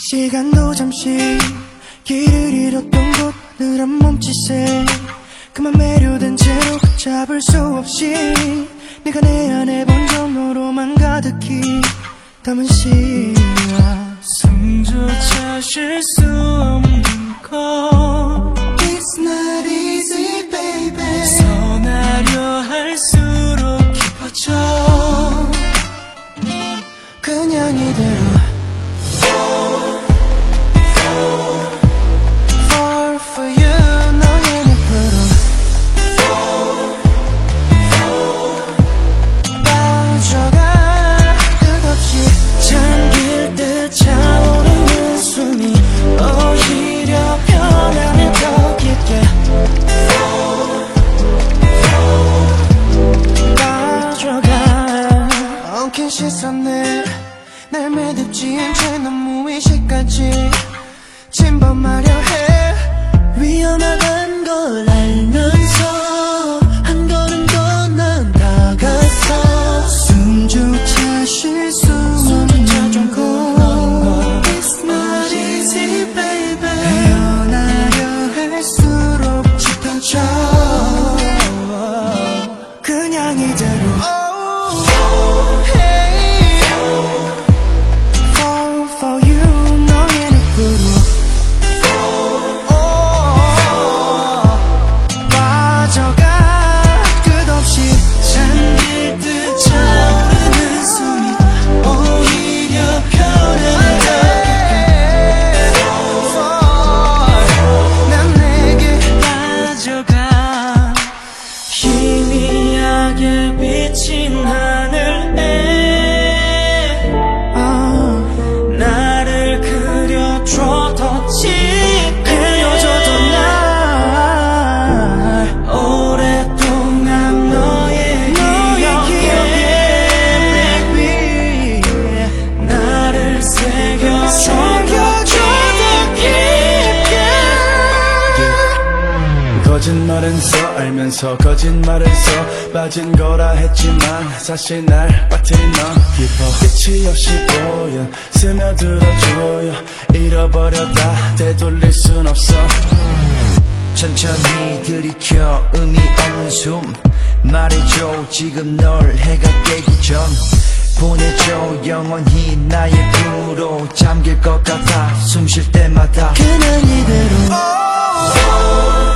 시간도 잠시 길을 잃었던 곳 느란 몸짓에 그만 매료된 채로 잡을 수 없이 네가 내 안에 본전으로만 가득히 담은 시야 숨조차 쉴 수 없는 것 It's not easy baby 선하려 할수록 깊어져 그냥 이대로 Fall for you 너의 늪으로 빠져가 끝없이 잠길 듯 차오르는 숨이 오히려 변하면 더 깊게 빠져가 엉킨 시선에 날 매듭지 않은 채 너무 의식까지 침범하려 해 위험하단 걸 알면서 한 걸음 더 난 다가서 숨조차 쉴 수 없는 곳 It's not easy baby 헤어나려 할수록 짙어져 그냥 이대로 비친 하늘에 나를 그려줘 더 짙게 그려줘도 날 오랫동안 너의 기억에 나를 새겨줘 더 깊게 거짓말은 써 알면서 거짓말을 써 빠진 거라 했지만 사실 날 빠뜨린 넌 깊어 끝이 없이 보여 스며들어줘요 잃어버렸다 되돌릴 순 없어 천천히 들이켜 의미 없는 숨 말해줘 지금 널 해가 깨기 전 보내줘 영원히 나의 품으로 잠길 것 같아 숨 쉴 때마다 그냥 이대로